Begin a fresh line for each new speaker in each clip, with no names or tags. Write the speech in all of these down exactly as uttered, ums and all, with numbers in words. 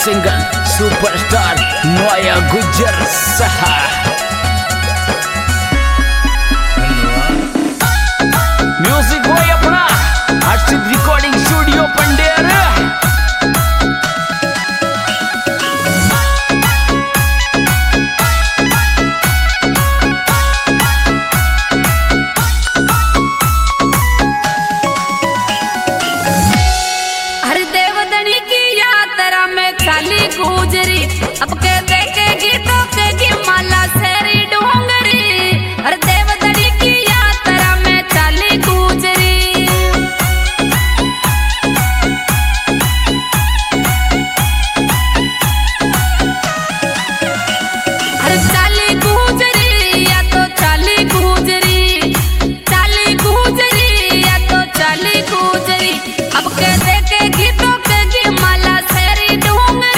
Singer superstar Noah गुजर सहा music boy अपना हर्षित रिकॉर्डिंग स्टूडियो पंडेर।
गुजरी अब के देखे गीतों के गी माला सेरी डोंगरी हर देवदड़ी की यात्रा में चाली गुजरी हर चाली गुजरी या तो चाली गुजरी चाली गुजरी या तो चाली गुजरी अब के देखे गीतों के गी माला सेरी डोंगरी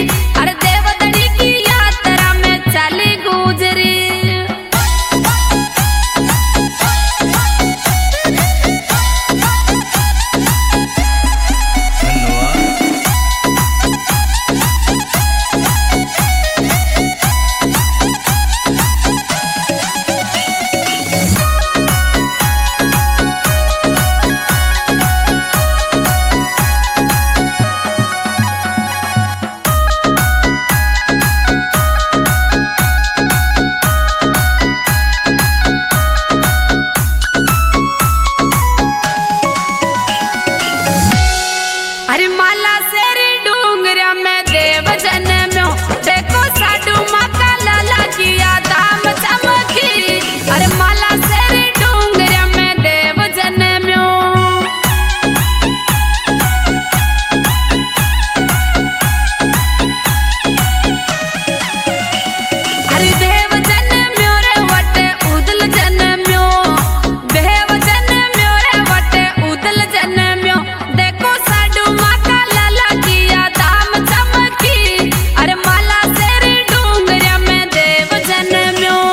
अरे माला सेरी डूंगरा में देव जन्म्यो देखो साडू माता लाला किया दाम चमकी अरे माला सेरी डूंगरा में देव जन्म्यो अरे देव जन्म्यो रे वटे उदल जन्म्यो देव जन्म्यो रे वटे उदल जन्म्यो देखो अरे माला सेरी डूंगरा में देव जन्म्यो।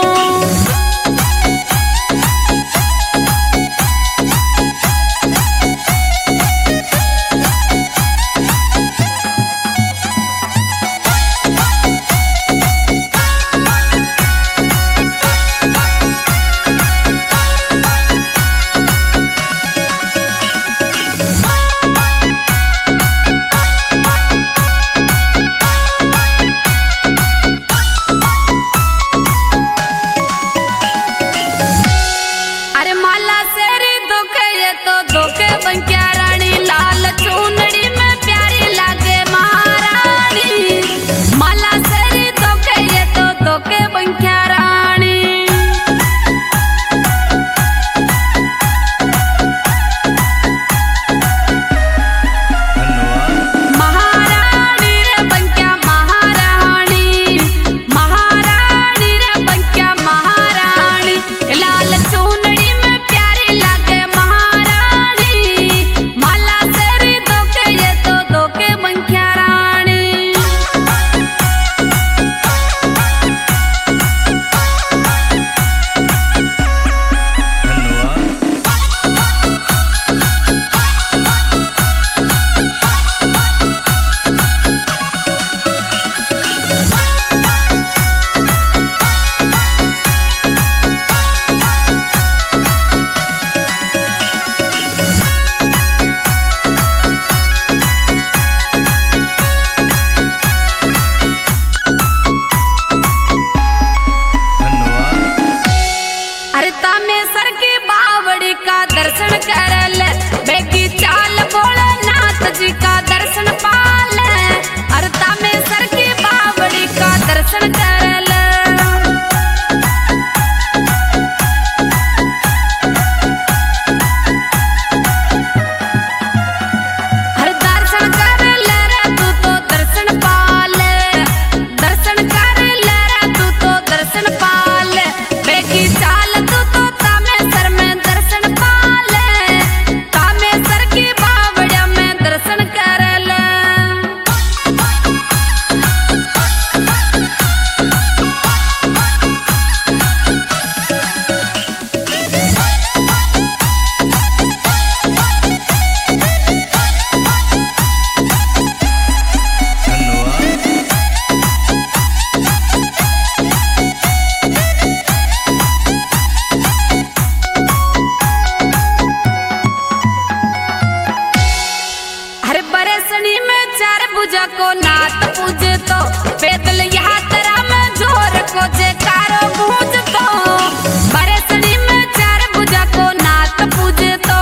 बरसनी में चार भुजा को नात पूजे तो पैदल यात्रा में जोर को जयकारो गूंज तो बरसनी में चार भुजा को नात पूजे तो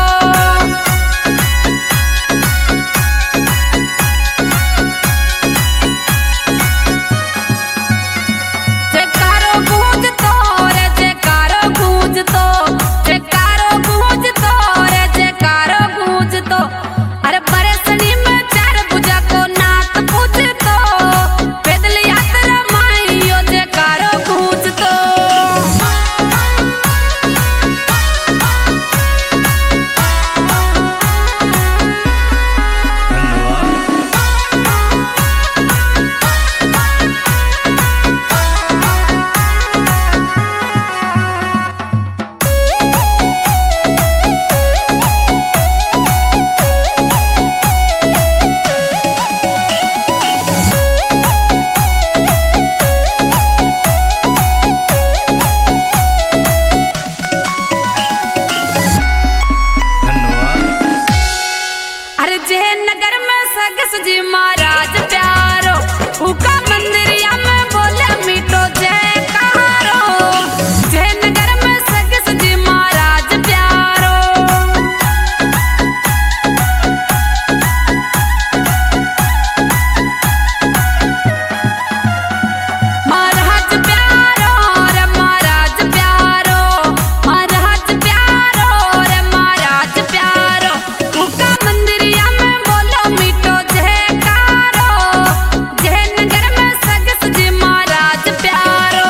जयकारो गूंज तो रे जयकारो गूंज तो जयकारो गूंज तो रे जयकारो गूंज तो अरे बरसनी में चार भुजा को नात पूजे तो पैदल यात्रा माइयो जयकारो गूंज तो अरे जयनगर में सगस जी महाराज प्यारो उका मंदिरिया में बोले मीठो जयकारो जयनगर में सगस जी महाराज प्यारो महाराज प्यारो रे महाराज प्यारो महाराज प्यारो रे महाराज प्यारो उका मंदिरिया में बोलो मीठो जयकारो जयनगर में सगस जी महाराज प्यारो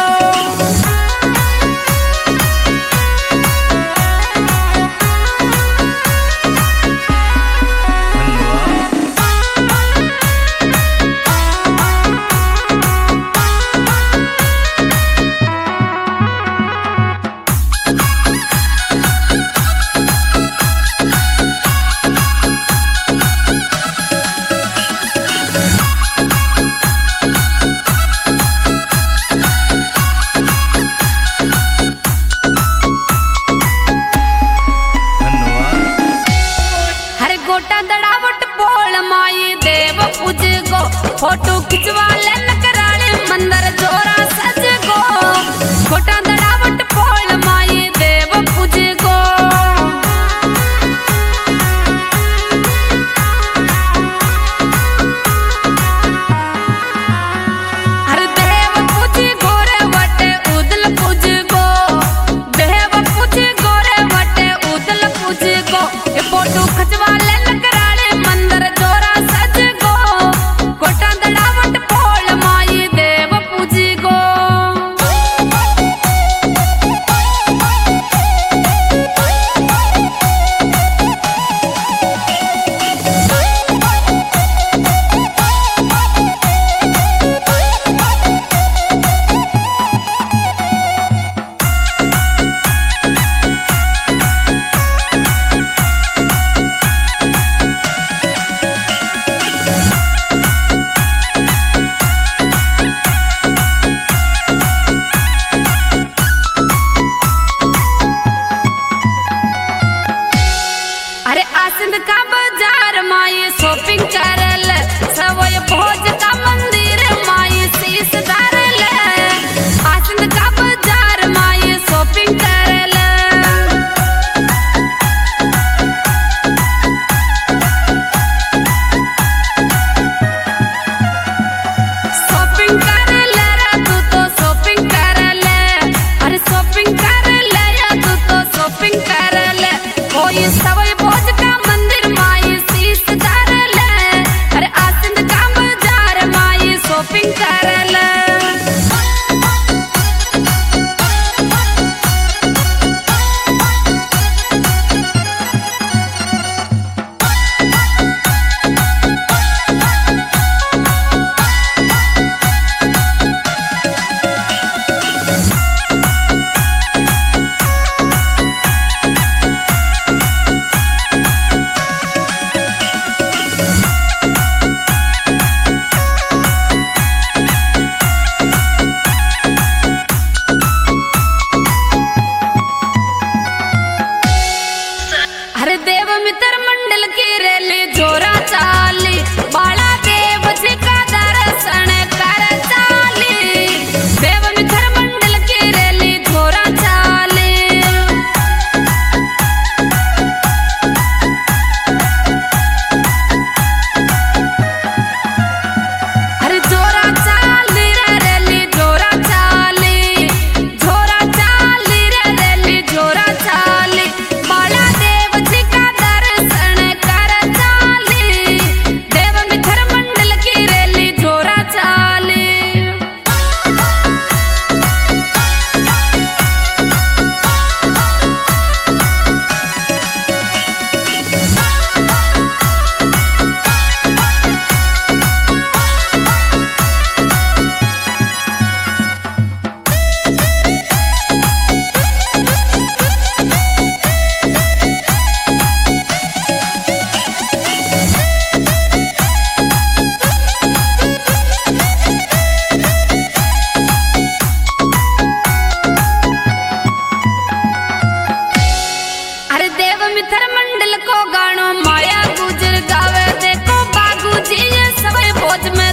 हरे गोटा दड़ावट बोल माई देव पूज गो फोटो खिंचवा ले कराले मंदिर जोरा सज गो गोटा दड़ावट बोल माई देव पूज गो हर देव पूज गोरे वटे उदल पूज गो देव पूज गोरे वटे उदल पूज गो ये फोटो खिंचवा ले कराले मंदिर जोरा सज गो गोटा दड़ावट बोल फौज में